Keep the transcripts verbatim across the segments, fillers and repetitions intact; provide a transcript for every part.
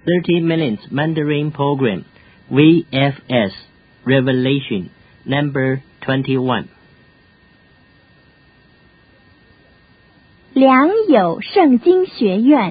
thirty minutes Mandarin program, V F S, Revelation, number twenty-one. 良友圣经学院。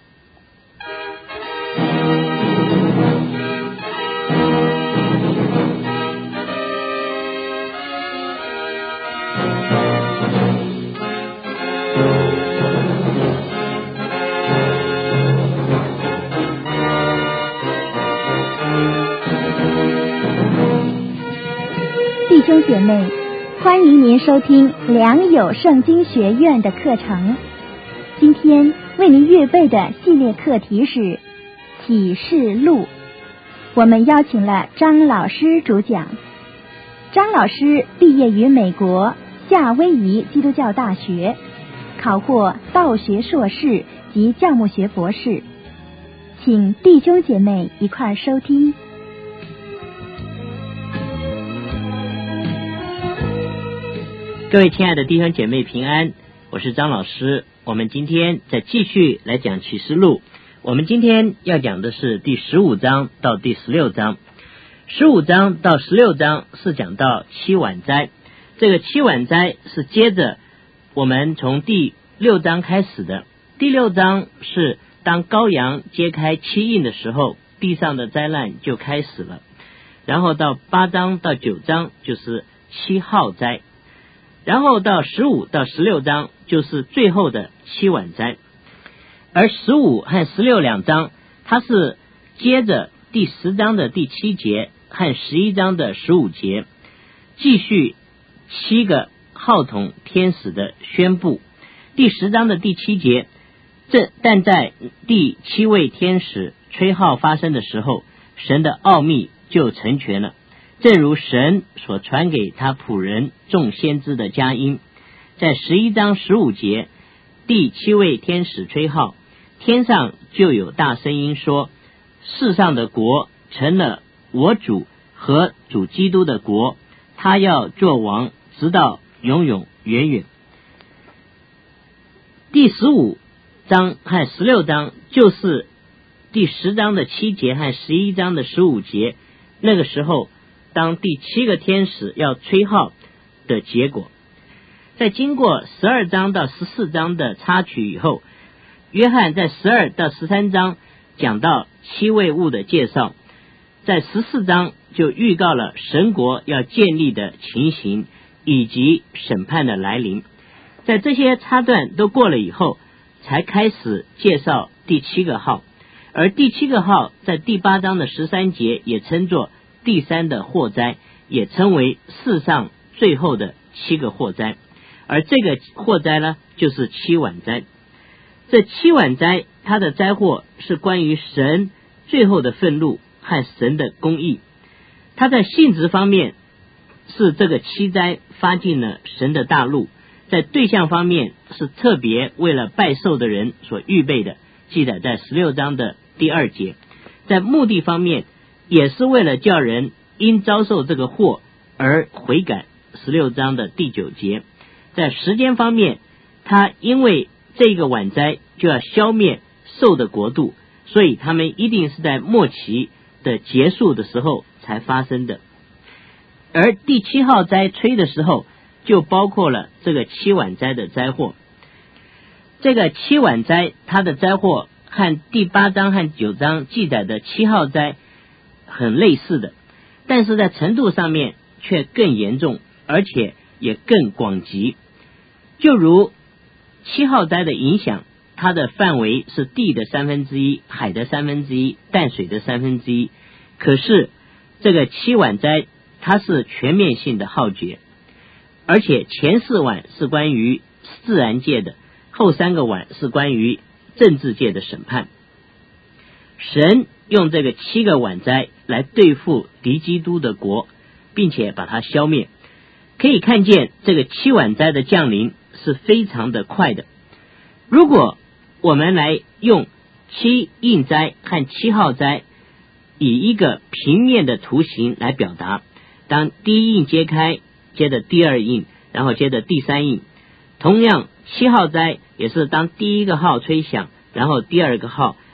弟兄姐妹，欢迎您收听良友圣经学院的课程。今天为您预备的系列课题是启示录，我们邀请了张老师主讲。张老师毕业于美国夏威夷基督教大学，考获道学硕士及教牧学博士。请弟兄姐妹一块收听。 各位亲爱的弟兄姐妹平安，我是张老师。我们今天再继续来讲启示录，我们今天要讲的是第十五章到第十六章。十五章到十六章是讲到七晚灾，这个七晚灾是接着我们从第六章开始的。第六章是当羔羊揭开七印的时候，地上的灾难就开始了，然后到八章到九章就是七号灾，然后到十五到十六章就是最后的七晚灾。而十五和十六两章它是接着第十章的第七节和十一章的十五节，继续七个号筒天使的宣布。第十章的第七节，这但在第七位天使吹号发生的时候，神的奥秘就成全了，正如神所传给他仆人众先知的佳音。在十一章十五节，第七位天使吹号，天上就有大声音说，世上的国成了我主和主基督的国，他要做王，直到永永远远。第十五章和十六章就是第十章的七节和十一章的十五节，那个时候当第七个天使要吹号的结果。在经过十二章到十四章的插曲以后，约翰在十二到十三章讲到七位物的介绍，在十四章就预告了神国要建立的情形以及审判的来临。在这些插段都过了以后，才开始介绍第七个号，而第七个号在第八章的十三节也称作第三的祸灾，也称为世上最后的七个祸灾。而这个祸灾呢，就是七晚灾。这七晚灾它的灾祸是关于神最后的愤怒和神的公义，它在性质方面是这个七灾发进了神的大陆，在对象方面是特别为了拜寿的人所预备的，记载在十六章的第二节。在目的方面也是为了叫人因遭受这个祸而悔改，十六章的第九节。在时间方面，他因为这个晚灾就要消灭兽的国度，所以他们一定是在末期的结束的时候才发生的。而第七号灾吹的时候，就包括了这个七晚灾的灾祸。这个七晚灾它的灾祸和第八章和九章记载的七号灾很类似的，但是在程度上面却更严重，而且也更广极。就如七号灾的影响，它的范围是地的三分之一、海的三分之一、淡水的三分之一。可是这个七晚灾它是全面性的浩劫，而且前四晚是关于自然界的，后三个晚是关于政治界的审判。神用这个七个晚灾来对付敌基督的国，并且把它消灭。可以看见这个七晚灾的降临是非常的快的。如果我们来用七印灾和七号灾以一个平面的图形来表达，当第一印揭开，接着第二印，然后接着第三印。同样七号灾也是当第一个号吹响，然后第二个号，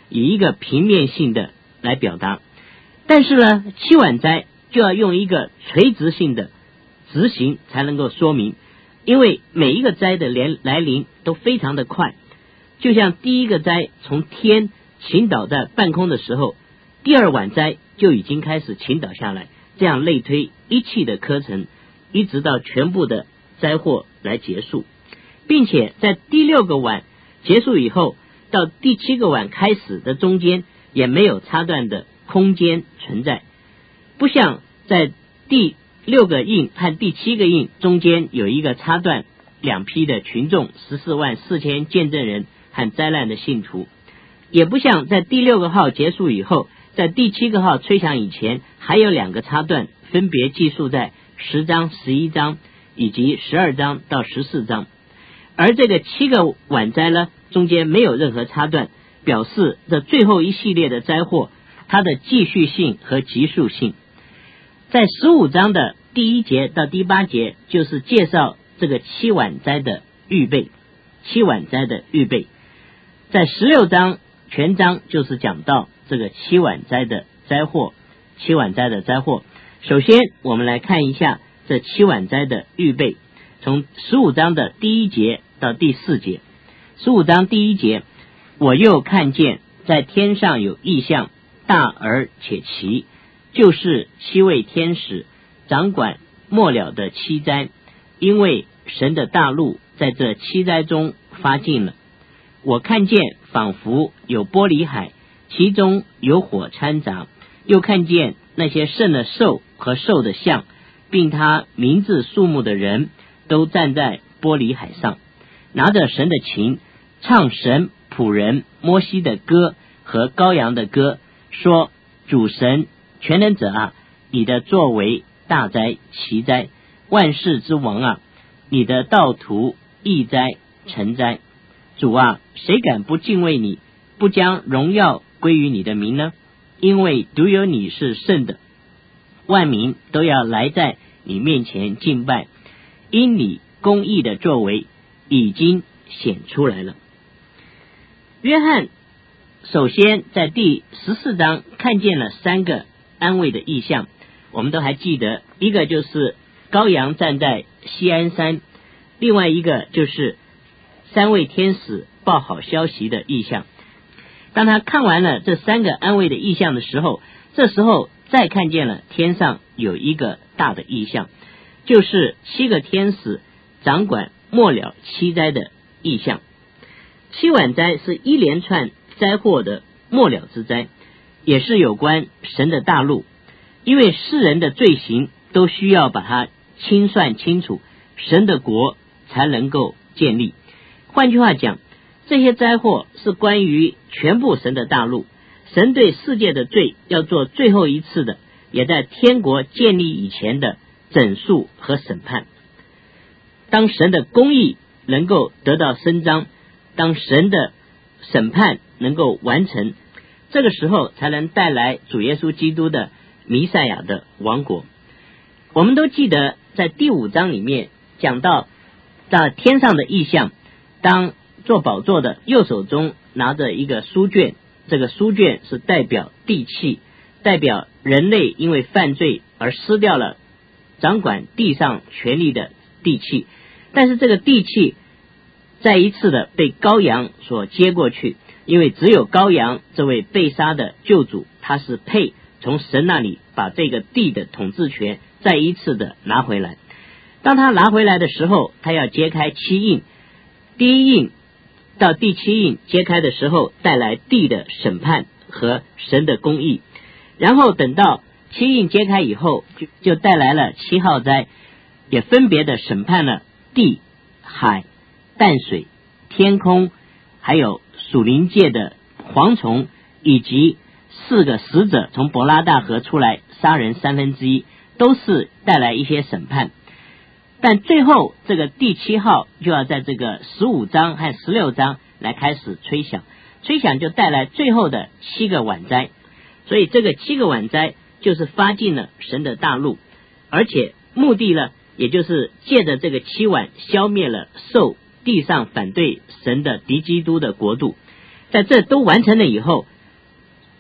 以一个平面性的来表达。但是呢，七晚灾就要用一个垂直性的执行才能够说明，因为每一个灾的来临都非常的快，就像第一个灾从天倾倒在半空的时候，第二晚灾就已经开始倾倒下来，这样类推一气的课程，一直到全部的灾祸来结束，并且在第六个晚结束以后，到第七个晚开始的中间也没有插断的空间存在，不像在第六个印和第七个印中间有一个插断两批的群众十四万四千见证人和灾难的信徒，也不像在第六个号结束以后，在第七个号吹响以前还有两个插断，分别记述在十章、十一章以及十二章到十四章。而这个七个晚灾呢，中间没有任何插断，表示这最后一系列的灾祸它的继续性和急速性。在十五章的第一节到第八节就是介绍这个七晚灾的预备，七晚灾的预备。在十六章全章就是讲到这个七晚灾的灾祸，七晚灾的灾祸。首先我们来看一下这七晚灾的预备，从十五章的第一节到第四节。十五章第一节，我又看见在天上有异象，大而且奇，就是七位天使掌管末了的七灾，因为神的大怒在这七灾中发尽了。我看见仿佛有玻璃海，其中有火掺杂，又看见那些胜了兽和兽的像，并他名字数目的人都站在玻璃海上，拿着神的琴，唱神仆人摩西的歌和羔羊的歌，说：主神全能者啊，你的作为大哉奇哉，万世之王啊，你的道途义哉成哉。主啊，谁敢不敬畏你，不将荣耀归于你的名呢？因为独有你是圣的，万民都要来在你面前敬拜，因你公义的作为已经显出来了。约翰首先在第十四章看见了三个安慰的异象，我们都还记得，一个就是羔羊站在锡安山，另外一个就是三位天使报好消息的异象。当他看完了这三个安慰的异象的时候，这时候再看见了天上有一个大的异象，就是七个天使掌管末了七灾的异象。七晚灾是一连串灾祸的末了之灾，也是有关神的大怒，因为世人的罪行都需要把它清算清楚，神的国才能够建立。换句话讲，这些灾祸是关于全部神的大怒，神对世界的罪要做最后一次的，也在天国建立以前的整肃和审判。当神的公义能够得到伸张，当神的审判能够完成，这个时候才能带来主耶稣基督的弥赛亚的王国。我们都记得在第五章里面讲到在天上的异象，当做宝座的右手中拿着一个书卷，这个书卷是代表地气，代表人类因为犯罪而失掉了掌管地上权力的地气，但是这个地气再一次的被羔羊所接过去，因为只有羔羊这位被杀的救主，他是配从神那里把这个地的统治权再一次的拿回来。当他拿回来的时候，他要揭开七印，第一印到第七印揭开的时候，带来地的审判和神的公义，然后等到七印揭开以后，就就带来了七号灾，也分别的审判了地、海、淡水、天空，还有属灵界的蝗虫，以及四个使者从伯拉大河出来杀人三分之一，都是带来一些审判。但最后这个第七号就要在这个十五章和十六章来开始吹响，吹响就带来最后的七个晚灾。所以这个七个晚灾就是发尽了神的大怒，而且目的呢，也就是借着这个七晚消灭了受地上反对神的敌基督的国度。在这都完成了以后，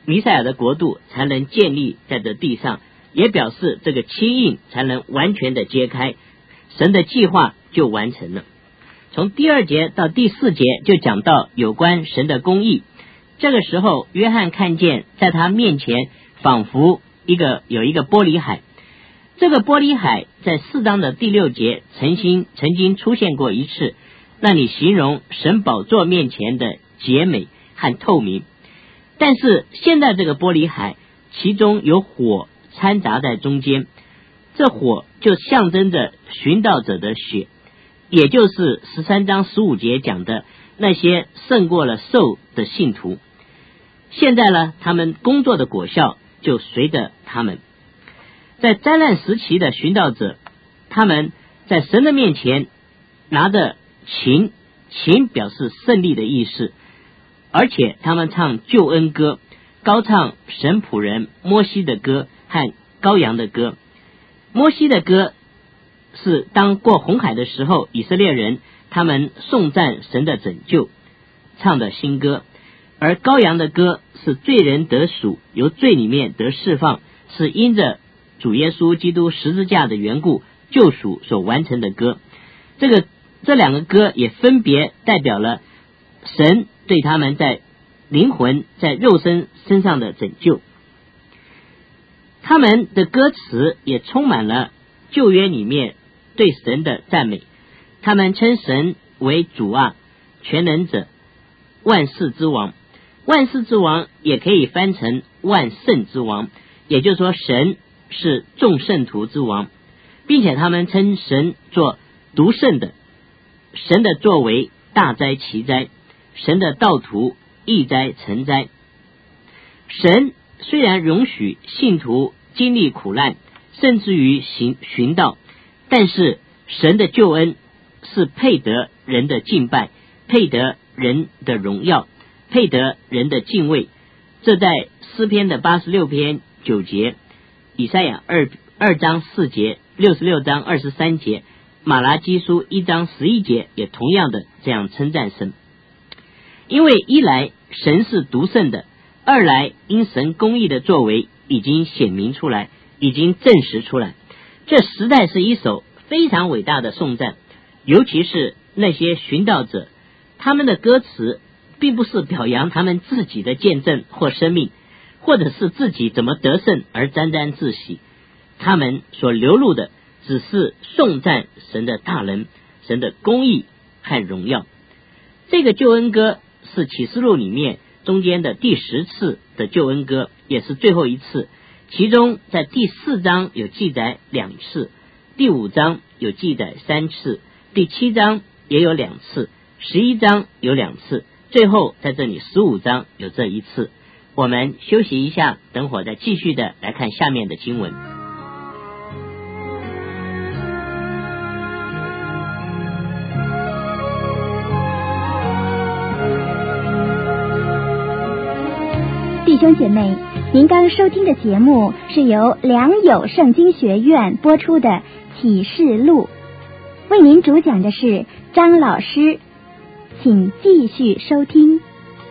弥赛亚的国度才能建立在这地上，也表示这个七印才能完全的揭开，神的计划就完成了。从第二节到第四节就讲到有关神的公义。这个时候约翰看见在他面前仿佛一个有一个玻璃海，这个玻璃海在四章的第六节曾经曾经出现过一次，那里形容神宝座面前的洁美和透明。但是现在这个玻璃海其中有火掺杂在中间，这火就象征着寻道者的血，也就是十三章十五节讲的那些胜过了兽的信徒。现在呢，他们工作的果效就随着他们。在灾难时期的寻道者，他们在神的面前拿着琴，琴表示胜利的意思，而且他们唱救恩歌，高唱神仆人摩西的歌和羔羊的歌。摩西的歌是当过红海的时候，以色列人他们颂赞神的拯救唱的新歌，而羔羊的歌是罪人得赎，由罪里面得释放，是因着主耶稣基督十字架的缘故救赎所完成的歌。这个这两个歌也分别代表了神对他们在灵魂在肉身身上的拯救。他们的歌词也充满了旧约里面对神的赞美，他们称神为主啊，全能者，万世之王。万世之王也可以翻成万圣之王，也就是说神是众圣徒之王，并且他们称神做独圣的，神的作为大灾奇灾，神的道途易灾成灾。神虽然容许信徒经历苦难，甚至于行寻道，但是神的救恩是配得人的敬拜，配得人的荣耀，配得人的敬畏。这在诗篇的八十六篇九节，以赛亚二二章四节，六十六章二十三节，马拉基书一章十一节也同样的这样称赞神。因为一来神是独圣的，二来因神公义的作为已经显明出来，已经证实出来。这实在是一首非常伟大的颂赞，尤其是那些寻道者，他们的歌词并不是表扬他们自己的见证或生命，或者是自己怎么得胜而沾沾自喜，他们所流露的只是颂赞神的大能，神的公义和荣耀。这个救恩歌是启示录里面中间的第十次的救恩歌，也是最后一次。其中在第四章有记载两次，第五章有记载三次，第七章也有两次，十一章有两次，最后在这里十五章有这一次。我们休息一下，等会儿再继续的来看下面的经文。 弟兄姐妹，您刚收听的节目是由良友圣经学院播出的《启示录》，为您主讲的是张老师，请继续收听。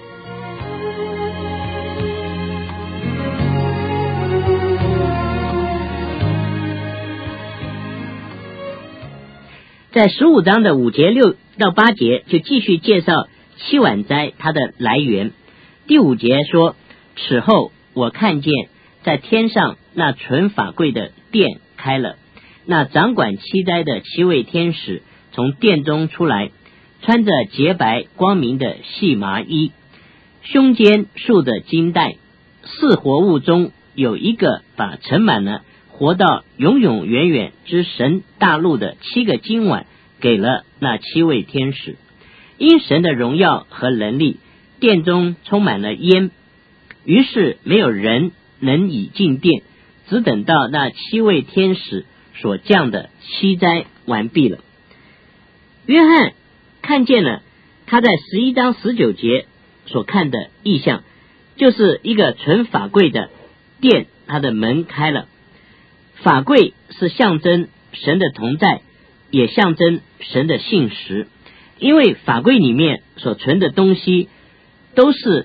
在十五章的五节六到八节就继续介绍七晚灾它的来源。第五节说，此后我看见在天上那纯法柜的殿开了，那掌管七灾的七位天使从殿中出来，穿着洁白光明的细麻衣，胸间束着金带。四活物中有一个把盛满了活到永永远远之神大陆的七个金碗给了那七位天使。因神的荣耀和能力，殿中充满了烟，于是没有人能以进殿，只等到那七位天使所降的七灾完毕了。约翰看见了他在十一章十九节所看的异象，就是一个纯法柜的殿，它的门开了。法柜是象征神的同在，也象征神的信实，因为法柜里面所存的东西都是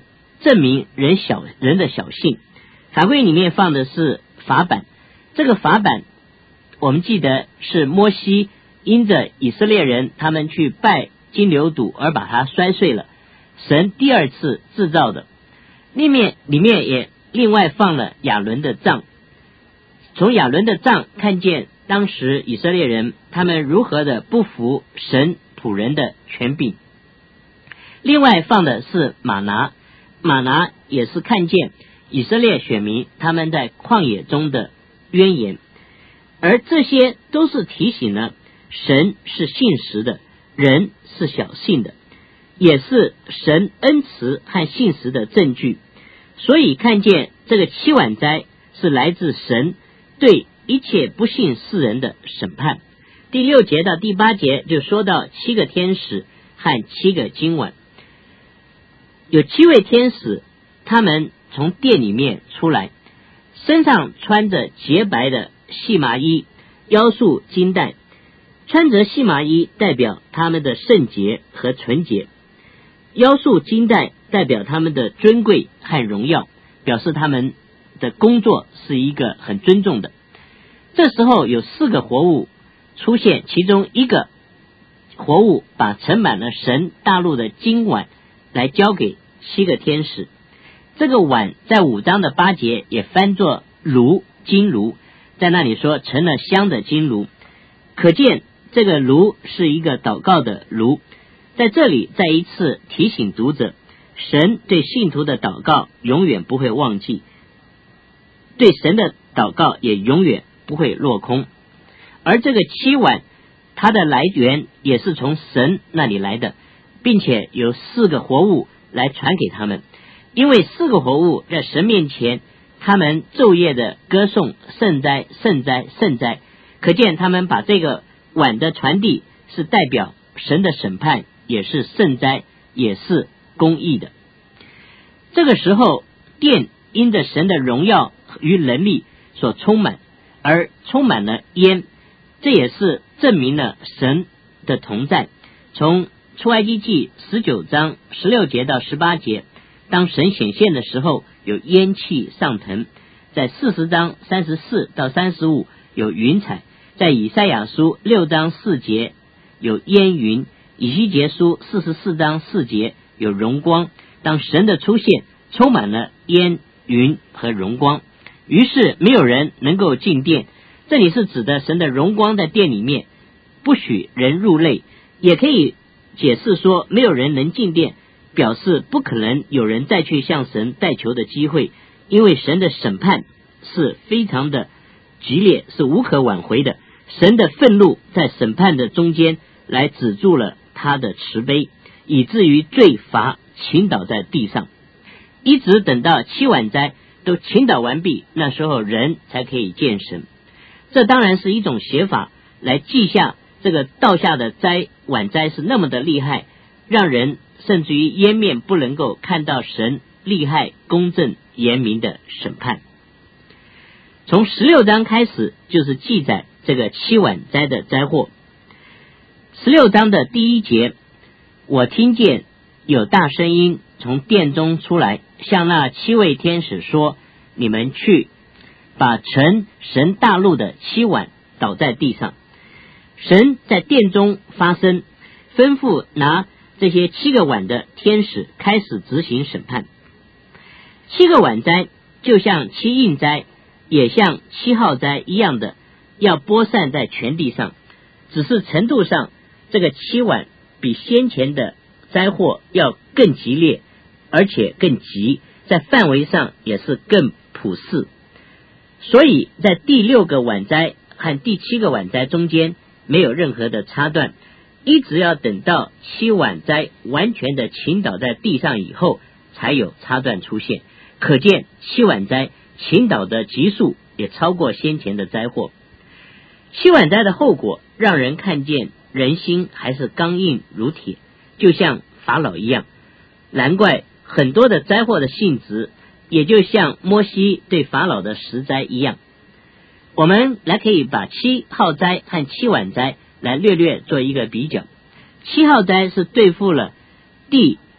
证明人小人的小性。法规里面放的是法版，这个法版我们记得是摩西因着以色列人他们去拜金牛犊而把它摔碎了，神第二次制造的。里面里面也另外放了亚伦的杖，从亚伦的杖看见当时以色列人他们如何的不服神仆人的权柄。另外放的是玛拿，玛拿也是看见以色列选民他们在旷野中的渊源，而这些都是提醒了神是信实的，人是小信的，也是神恩慈和信实的证据。所以看见这个七碗灾是来自神对一切不信世人的审判。第六节到第八节就说到七个天使和七个金碗，有七位天使，他们从殿里面出来，身上穿着洁白的细麻衣，腰束金带。穿着细麻衣代表他们的圣洁和纯洁，腰束金带代表他们的尊贵和荣耀，表示他们的工作是一个很尊重的。这时候有四个活物出现，其中一个活物把盛满了神大陆的金碗来交给七个天使。这个碗在五章的八节也翻作炉，金炉，在那里说成了香的金炉，可见这个炉是一个祷告的炉。在这里再一次提醒读者，神对信徒的祷告永远不会忘记，对神的祷告也永远不会落空。而这个七碗它的来源也是从神那里来的，并且有四个活物来传给他们，因为四个活物在神面前他们昼夜的歌颂圣哉圣哉圣哉，可见他们把这个碗的传递是代表神的审判，也是圣哉，也是公义的。这个时候殿因着神的荣耀与能力所充满，而充满了烟，这也是证明了神的同在。从出埃及记十九章十六节到十八节，当神显现的时候有烟气上腾，在四十章三十四到三十五有云彩，在以赛亚书六章四节有烟云，以西结书四十四章四节有荣光。当神的出现充满了烟云和荣光，于是没有人能够进殿。这里是指的神的荣光在殿里面，不许人入内，也可以解释说没有人能进殿，表示不可能有人再去向神代求的机会，因为神的审判是非常的激烈，是无可挽回的。神的愤怒在审判的中间来止住了他的慈悲，以至于罪罚倾倒在地上，一直等到七碗灾都倾倒完毕，那时候人才可以见神。这当然是一种写法来记下这个倒下的灾碗灾是那么的厉害，让人甚至于湮灭不能够看到神厉害公正严明的审判。从十六章开始就是记载这个七碗灾的灾祸。十六章的第一节，我听见有大声音从殿中出来，向那七位天使说，你们去把盛神大陆的七碗倒在地上。神在殿中发声，吩咐拿这些七个碗的天使开始执行审判。七个碗灾就像七印灾也像七号灾一样的，要播散在全地上，只是程度上这个七碗比先前的灾祸要更激烈，而且更急，在范围上也是更普世。所以在第六个碗灾和第七个碗灾中间没有任何的差段，一直要等到七碗灾完全的倾倒在地上以后才有差段出现，可见七碗灾倾倒的级数也超过先前的灾祸。七碗灾的后果让人看见人心还是刚硬如铁，就像法老一样，难怪很多的灾祸的性质也就像摩西对法老的十灾一样。我们来可以把七号灾和七碗灾来略略做一个比较。七号灾是对付了地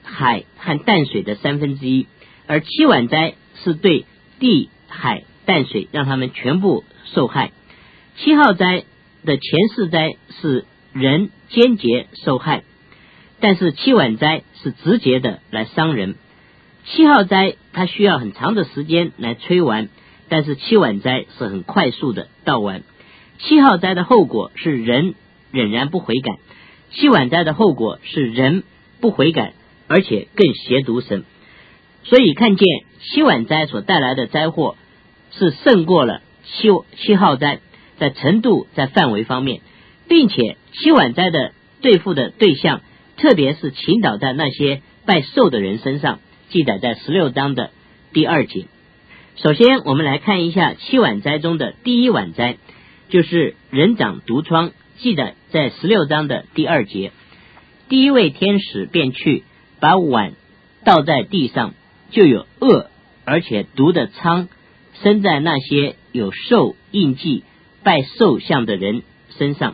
海和淡水的三分之一，而七碗灾是对地、海、淡水，让他们全部受害。七号灾的前四灾是人间接受害，但是七碗灾是直接的来伤人。七号灾它需要很长的时间来吹完，但是七碗灾是很快速的到完。七号灾的后果是人仍然不悔改，七碗灾的后果是人不悔改，而且更亵渎神。所以看见七碗灾所带来的灾祸是胜过了七七号灾，在程度在范围方面，并且七碗灾的对付的对象特别是倾倒在那些拜寿的人身上，记载在十六章的第二节。首先我们来看一下七碗灾中的第一碗灾，就是人长毒疮，记载在十六章的第二节。第一位天使便去把碗倒在地上，就有恶而且毒的疮生在那些有兽印记拜兽像的人身上。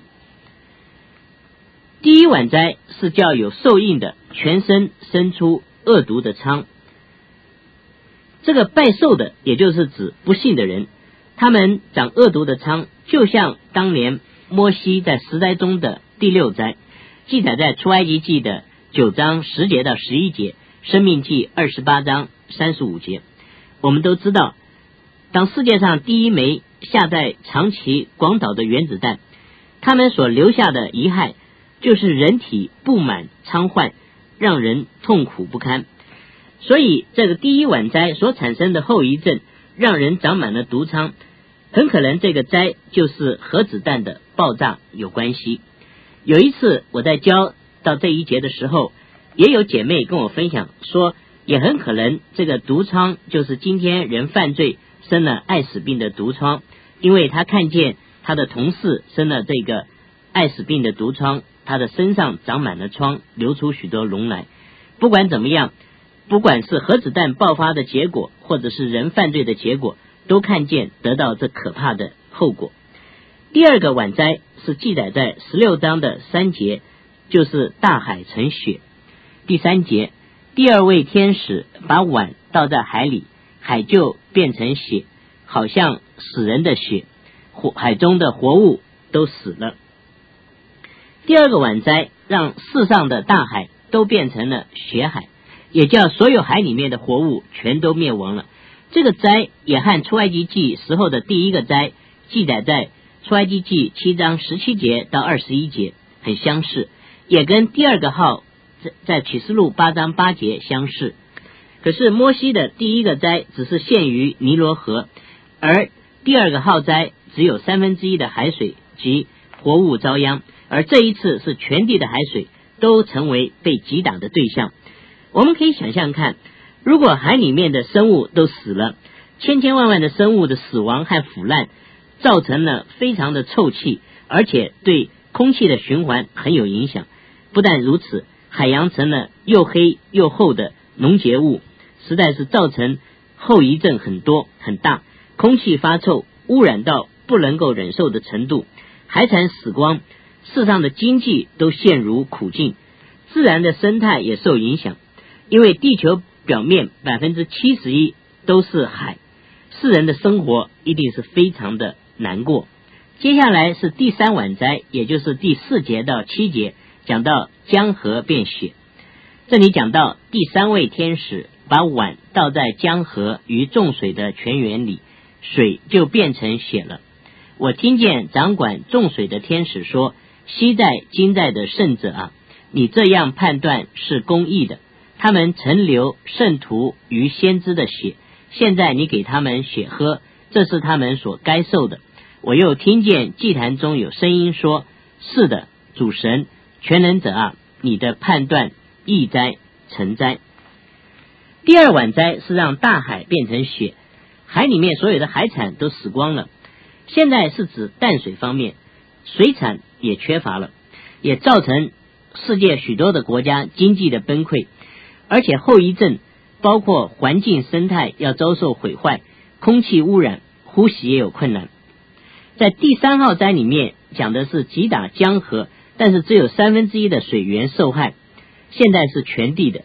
第一碗灾是叫有兽印的全身生出恶毒的疮，这个拜兽的也就是指不信的人，他们长恶毒的疮，就像当年摩西在十灾中的第六灾，记载在出埃及记的九章十节到十一节，申命记二十八章三十五节。我们都知道，当世界上第一枚下在长崎广岛的原子弹，他们所留下的遗害就是人体布满疮患，让人痛苦不堪。所以这个第一碗灾所产生的后遗症，让人长满了毒疮，很可能这个灾就是核子弹的爆炸有关系。有一次我在教到这一节的时候，也有姐妹跟我分享说，也很可能这个毒疮就是今天人犯罪生了艾滋病的毒疮，因为他看见他的同事生了这个艾滋病的毒疮，他的身上长满了疮，流出许多脓来。不管怎么样，不管是核子弹爆发的结果，或者是人犯罪的结果，都看见得到这可怕的后果。第二个碗灾是记载在十六章的三节，就是大海成血。第三节，第二位天使把碗倒在海里，海就变成血，好像死人的血，海中的活物都死了。第二个碗灾让世上的大海都变成了血海，也叫所有海里面的活物全都灭亡了。这个灾也和出埃及记时候的第一个灾记载在出埃及记七章十七节到二十一节很相似，也跟第二个号在启示录八章八节相似。可是摩西的第一个灾只是限于尼罗河，而第二个号灾只有三分之一的海水及活物遭殃，而这一次是全地的海水都成为被击打的对象。我们可以想象看，如果海里面的生物都死了，千千万万的生物的死亡和腐烂造成了非常的臭气，而且对空气的循环很有影响。不但如此，海洋成了又黑又厚的溶解物，实在是造成后遗症很多很大，空气发臭，污染到不能够忍受的程度，海产死光，世上的经济都陷入苦境，自然的生态也受影响。因为地球表面百分之七十一都是海，世人的生活一定是非常的难过。接下来是第三碗灾，也就是第四节到七节，讲到江河变血。这里讲到第三位天使把碗倒在江河与众水的泉源里，水就变成血了。我听见掌管众水的天使说，昔在今在的圣者啊，你这样判断是公义的，他们曾流圣徒与先知的血，现在你给他们血喝，这是他们所该受的。我又听见祭坛中有声音说，是的，主神全能者啊，你的判断义哉成哉。第二碗灾是让大海变成血，海里面所有的海产都死光了。现在是指淡水方面，水产也缺乏了，也造成世界许多的国家经济的崩溃，而且后遗症包括环境生态要遭受毁坏，空气污染，呼吸也有困难。在第三号灾里面讲的是击打江河，但是只有三分之一的水源受害，现在是全地的，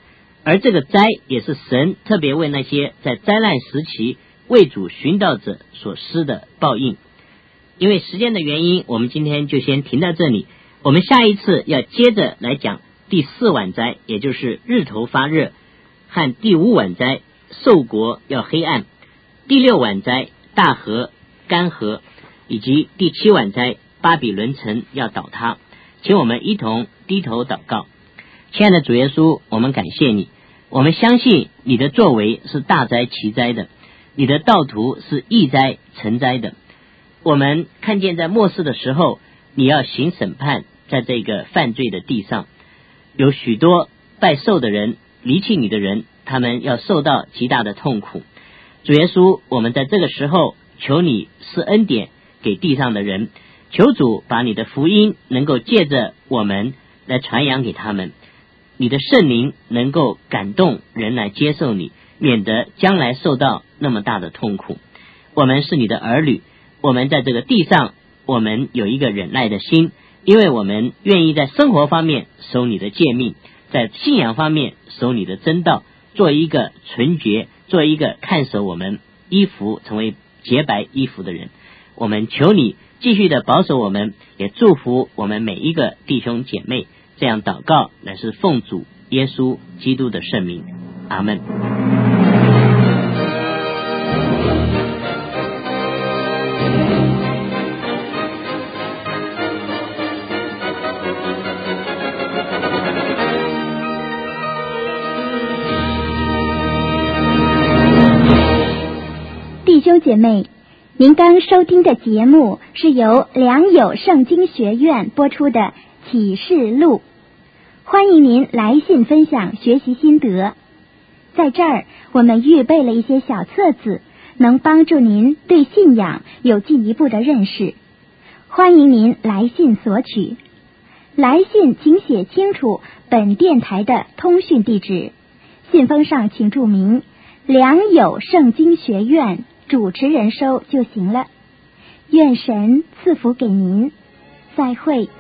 而这个灾也是神特别为那些在灾难时期为主寻道者所施的报应。因为时间的原因，我们今天就先停到这里，我们下一次要接着来讲第四晚灾，也就是日头发热，和第五晚灾兽国要黑暗，第六晚灾大河干涸，以及第七晚灾巴比伦城要倒塌。请我们一同低头祷告。亲爱的主耶稣，我们感谢你，我们相信你的作为是大灾奇灾的，你的道途是易灾成灾的。我们看见在末世的时候，你要行审判，在这个犯罪的地上有许多拜兽的人，离弃你的人，他们要受到极大的痛苦。主耶稣，我们在这个时候求你施恩典给地上的人，求主把你的福音能够借着我们来传扬给他们，你的圣灵能够感动人来接受你，免得将来受到那么大的痛苦。我们是你的儿女，我们在这个地上，我们有一个忍耐的心，因为我们愿意在生活方面守你的诫命，在信仰方面守你的真道，做一个纯洁，做一个看守我们衣服成为洁白衣服的人。我们求你继续的保守我们，也祝福我们每一个弟兄姐妹。这样祷告乃是奉主耶稣基督的圣名，阿们。 弟兄姐妹，您刚收听的节目是由良友圣经学院播出的启示录，欢迎您来信分享学习心得。在这儿，我们预备了一些小册子，能帮助您对信仰有进一步的认识。欢迎您来信索取。来信请写清楚本电台的通讯地址，信封上请注明良友圣经学院主持人收就行了。愿神赐福给您，再会。